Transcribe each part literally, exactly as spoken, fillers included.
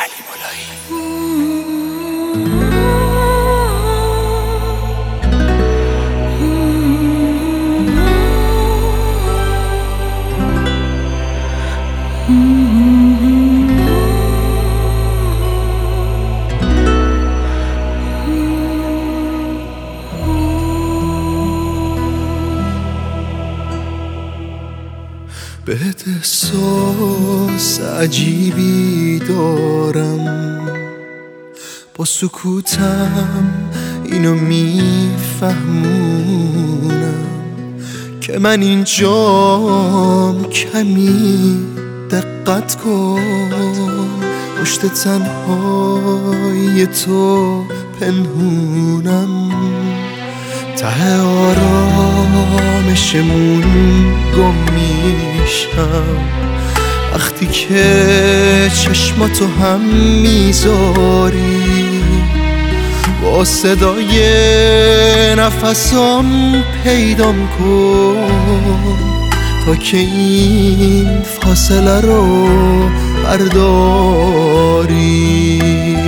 علی مولایی. بهت احساس عجیبی دارم، با سکوتم اینو میفهمونم که من اینجام، کمی دقت کن، پشت تنهای تو پنهونم، ته آرامشمون گم میشم وقتی که چشماتو هم میذاری، با صدای نفسام پیدام کن تا که این فاصله رو برداری.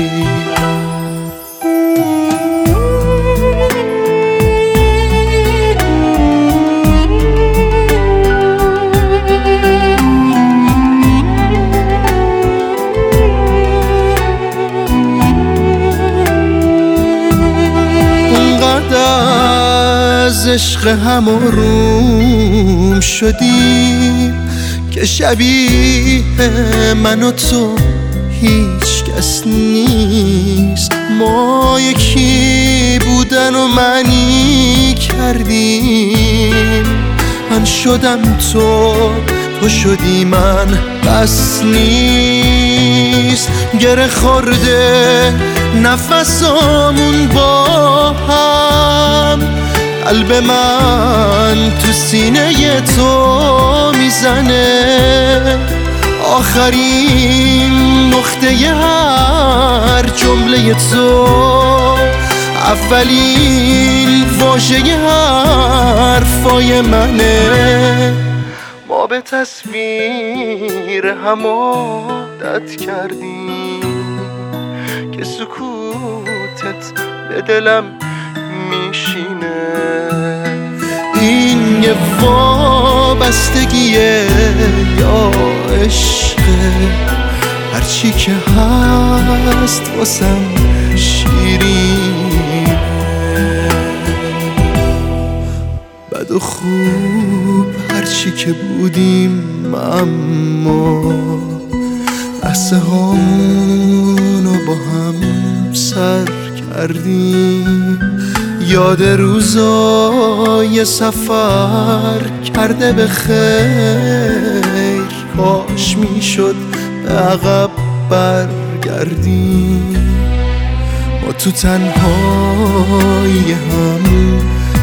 از عشق هم آروم شدیم که شبیه من و تو هیچ کس نیست، ما یکی بودن و معنی کردیم، من شدم تو، تو شدی من، بس نیست. گره خورده نفسامون با هم، قلب من تو سینه تو میزنه، آخرین نقطه هر جمله تو، اولین واژه حرفای منه. ما به تصویر هم عادت کردیم که سکوتت به دلم میشینه، این یه وابستگیه یا عشقه، هرچی که هست واسم شیرینه، بد و خوب هرچی که بودیم، اما لحظه هامونو با هم سر کردیم، یاد روزای سفر کرده به خیر، کاش میشد به عقب برگردیم، ما تو تنهایی هم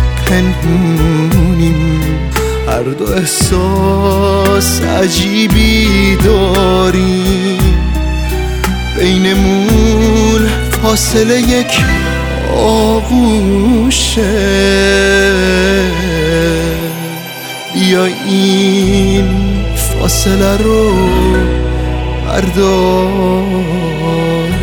پنهونیم، هر دو احساس عجیبی داریم، بینمون فاصله یک آغوشه، بیا این فاصله رو بردار.